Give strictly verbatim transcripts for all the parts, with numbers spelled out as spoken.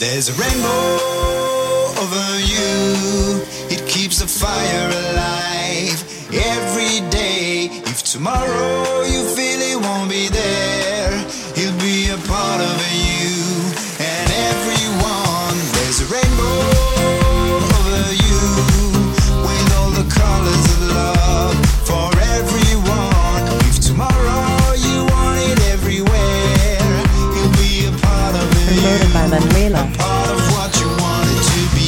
There's a rainbow over you. It keeps the fire alive every day. If tomorrow you feel it won't be there, he'll be a part of you and everyone. There's a rainbow over you with all the colors of love for everyone. If tomorrow you want it everywhere, he'll be a part of you. Promoted by Manuela. A part of what you want it to be.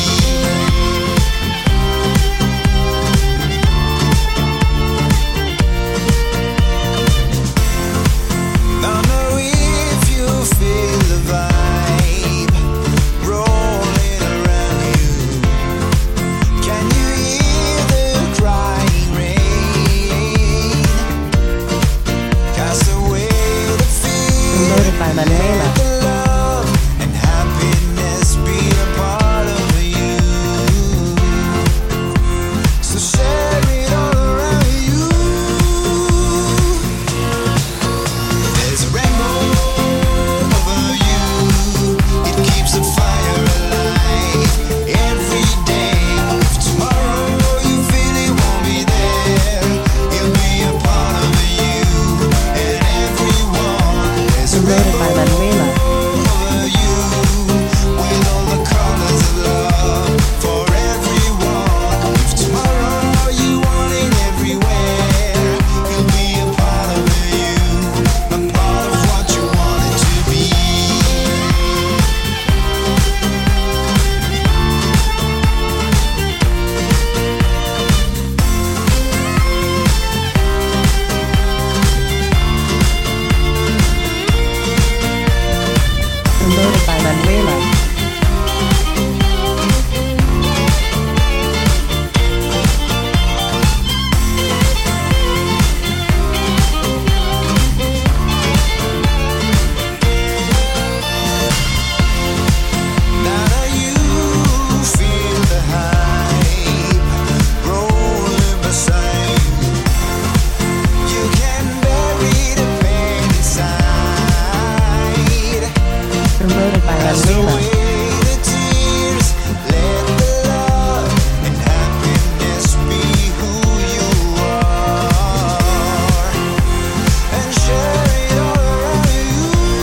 Now know if you feel the vibe rolling around you. Can you hear the crying rain? Cast away the fear. Promoted by Manuela. The love and happiness be a part of you. So share it all around you. There's a rainbow over you. It keeps the fire alive every day. If tomorrow you feel it won't be there, he'll be a part of you and everyone. There's a Promoted by Manuela. over you with all the colors of love for everyone. If tomorrow you want it everywhere, he'll be a part of you, a part of what you want it to be. Promoted by Manuela. Now that you feel the hype rolling beside you, you can bury the pain inside. Promoted by Cast Manuela. away the tears, let the love and happiness be who you are, and share it all around you.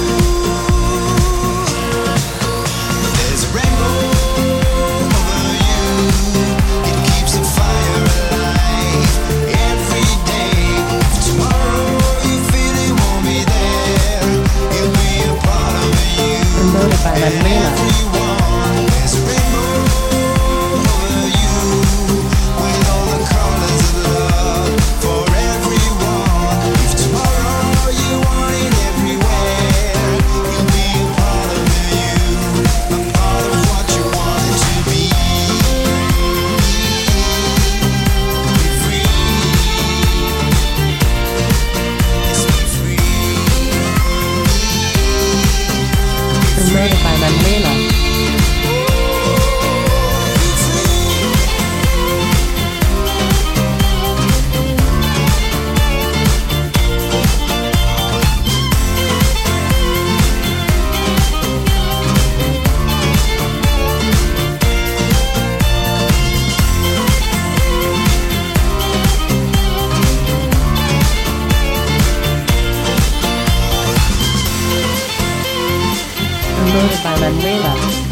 There's a rainbow over you. It keeps the fire alive every day. If tomorrow you feel it won't be there, he'll be a part of you. Promoted by Manuela. Everyone, there's a rainbow over you with all the colors of love for everyone. If tomorrow you want it everywhere, he'll be a part of you, a part of what you want it to be. Be free, yes, be free. Promoted by Manuela. Promoted by Manuela.